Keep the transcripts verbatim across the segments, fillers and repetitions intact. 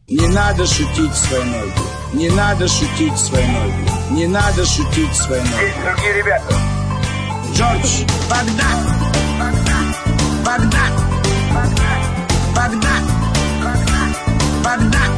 Не надо шутить с войной. Не надо шутить с войной. Не надо шутить с войной. Есть другие ребята. Джордж, Багдад. Багдад. Багдад. Багдад.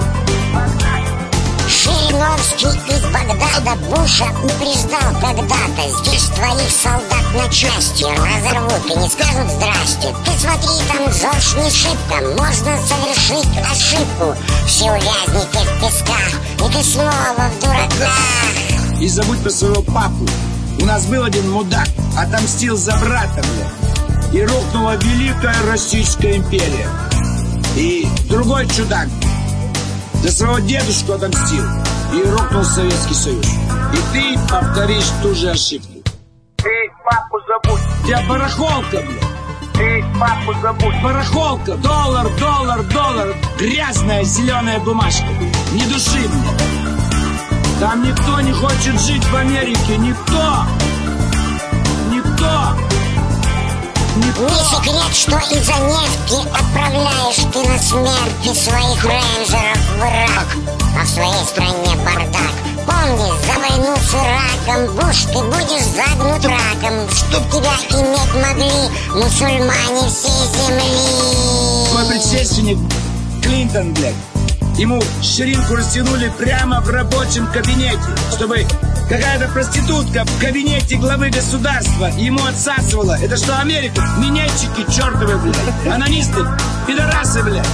Жириновский из Багдада Буша упреждал когда-то: здесь твоих солдат на части разорвут и не скажут здрасте. Ты смотри, там ЗОЖ не шибко, можно совершить ошибку. Все увязнете в песках, и ты снова в дураках. И забудь про своего папу. У нас был один мудак, отомстил за брата, бля. И рухнула великая Российская империя. И другой чудак за своего дедушку отомстил, и рухнул Советский Союз. И ты повторишь ту же ошибку. Ты папу забудь. У тебя барахолка, бля. Ты папу забудь. Барахолка, доллар, доллар, доллар. Грязная зеленая бумажка. Ни души, бля. Там никто не хочет жить в Америке. Никто. Никто. Никто. Не секрет, что из-за нефти отправляешь ты на смерть своих рейнджеров в Ирак, а в своей стране бардак. Помни, за войну с Ираком, Буш, ты будешь загнут раком, чтоб тебя иметь могли мусульмане всей земли. Мой предшественник Клинтон, блядь, ему ширинку растянули прямо в рабочем кабинете, чтобы какая-то проститутка в кабинете главы государства ему отсасывала. Это что, Америка? Минетчики чертовы, блядь. Анонисты, пидорасы, блядь.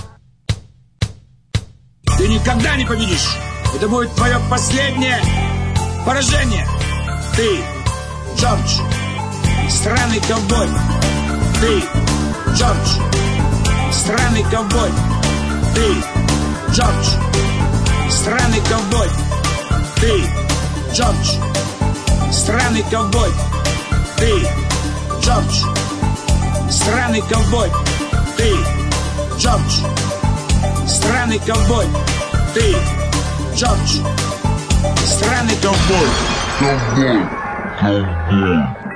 Ты никогда не победишь. Это будет твое последнее поражение. Ты, Джордж, странный ковбой. Ты, Джордж, странный ковбой. Ты, Джордж, странный ковбой. Ты, Джордж, странный ковбой. Ты, Джордж, странный ковбой. Ты, Джордж, странный ковбой. Ты, Джордж, странный ковбой. Ковбой, ковбой.